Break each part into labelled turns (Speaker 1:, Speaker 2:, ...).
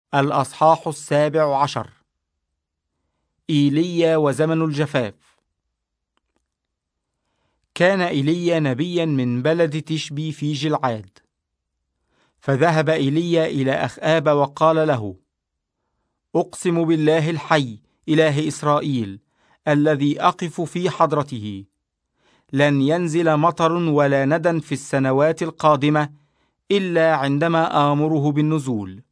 Speaker 1: الأصحاح 17. إيليا وزمن الجفاف. كان إيليا نبيا من بلد تشبي في جلعاد، فذهب إيليا إلى أخآب وقال له: أقسم بالله الحي إله إسرائيل الذي أقف في حضرته، لن ينزل مطر ولا ندى في السنوات القادمة إلا عندما آمره بالنزول.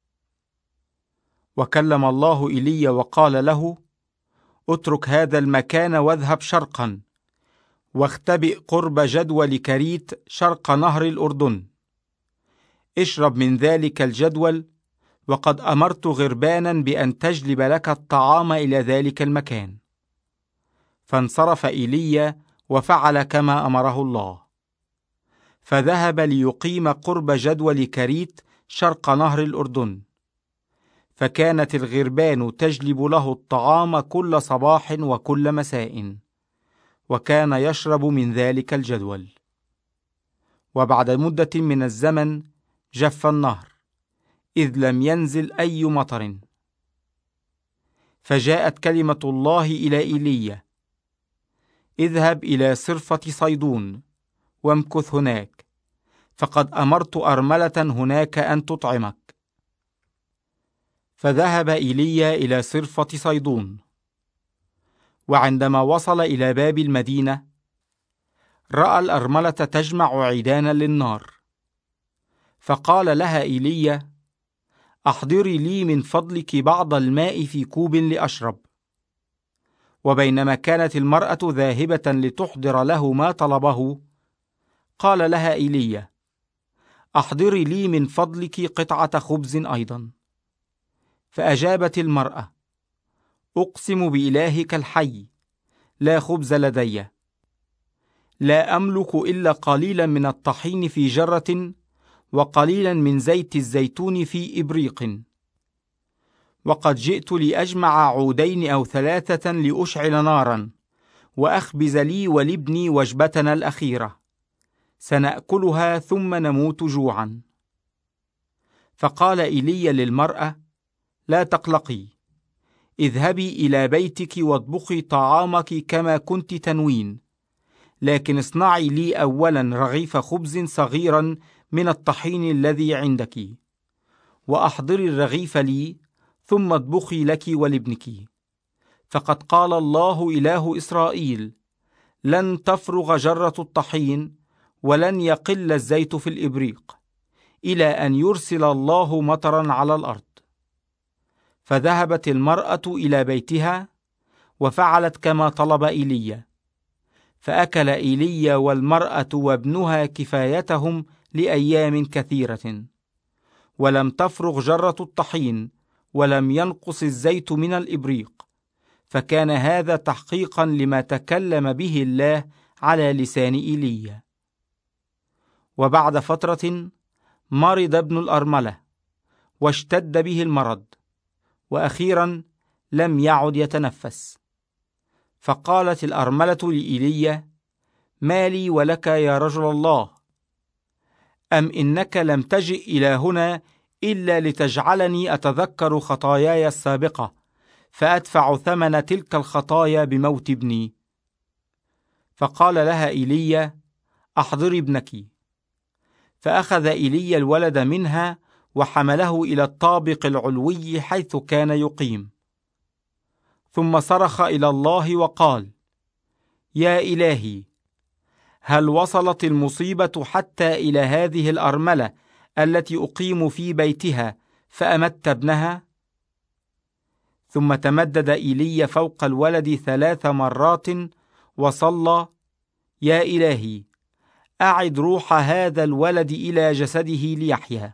Speaker 1: وكلم الله إيليا وقال له: اترك هذا المكان واذهب شرقا، واختبئ قرب جدول كريت شرق نهر الأردن. اشرب من ذلك الجدول، وقد أمرت غربانا بأن تجلب لك الطعام إلى ذلك المكان. فانصرف إيليا وفعل كما أمره الله، فذهب ليقيم قرب جدول كريت شرق نهر الأردن. فكانت الغربان تجلب له الطعام كل صباح وكل مساء، وكان يشرب من ذلك الجدول. وبعد مدة من الزمن جف النهر، إذ لم ينزل أي مطر. فجاءت كلمة الله إلى إيليا: اذهب إلى صرفة صيدون وامكث هناك، فقد أمرت أرملة هناك أن تطعمك. فذهب إيليا إلى صرفة صيدون، وعندما وصل إلى باب المدينة رأى الأرملة تجمع عيدانا للنار. فقال لها إيليا: أحضري لي من فضلك بعض الماء في كوب لأشرب. وبينما كانت المرأة ذاهبة لتحضر له ما طلبه، قال لها إيليا: أحضري لي من فضلك قطعة خبز أيضا. فأجابت المرأة: أقسم بإلهك الحي لا خبز لدي، لا أملك إلا قليلا من الطحين في جرة، وقليلا من زيت الزيتون في إبريق. وقد جئت لأجمع عودين أو 3 لأشعل نارا، وأخبز لي ولابني وجبتنا الأخيرة، سنأكلها ثم نموت جوعا. فقال إيليا للمرأة: لا تقلقي، اذهبي إلى بيتك واطبخي طعامك كما كنت تنوين، لكن اصنعي لي أولا رغيف خبز صغيرا من الطحين الذي عندك، وأحضري الرغيف لي، ثم اطبخي لك ولابنك. فقد قال الله إله إسرائيل: لن تفرغ جرة الطحين ولن يقل الزيت في الإبريق إلى أن يرسل الله مطرا على الأرض. فذهبت المرأة إلى بيتها وفعلت كما طلب إيليا. فأكل إيليا والمرأة وابنها كفايتهم لأيام كثيرة، ولم تفرغ جرة الطحين ولم ينقص الزيت من الإبريق. فكان هذا تحقيقا لما تكلم به الله على لسان إيليا. وبعد فترة مرض ابن الأرملة واشتد به المرض، وأخيرا لم يعد يتنفس. فقالت الأرملة لإيليا: ما لي ولك يا رجل الله؟ أم إنك لم تجئ إلى هنا إلا لتجعلني أتذكر خطاياي السابقة، فأدفع ثمن تلك الخطايا بموت ابني؟ فقال لها إيليا: أحضري ابنك. فأخذ إيليا الولد منها وحمله إلى الطابق العلوي حيث كان يقيم، ثم صرخ إلى الله وقال: يا إلهي، هل وصلت المصيبة حتى إلى هذه الأرملة التي أقيم في بيتها فأمت ابنها؟ ثم تمدد إيليا فوق الولد 3 مرات وصلى: يا إلهي، أعد روح هذا الولد إلى جسده ليحيا.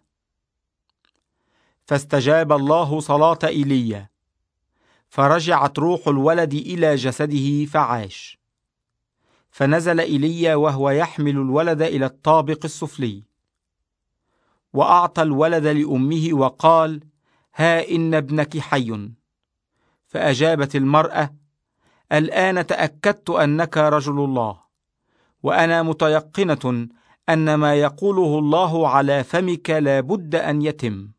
Speaker 1: فاستجاب الله صلاة إيليا، فرجعت روح الولد إلى جسده فعاش. فنزل إيليا وهو يحمل الولد إلى الطابق السفلي، وأعطى الولد لأمه وقال: ها إن ابنك حي. فأجابت المرأة: الآن تأكدت أنك رجل الله، وأنا متيقنة أن ما يقوله الله على فمك لا بد أن يتم.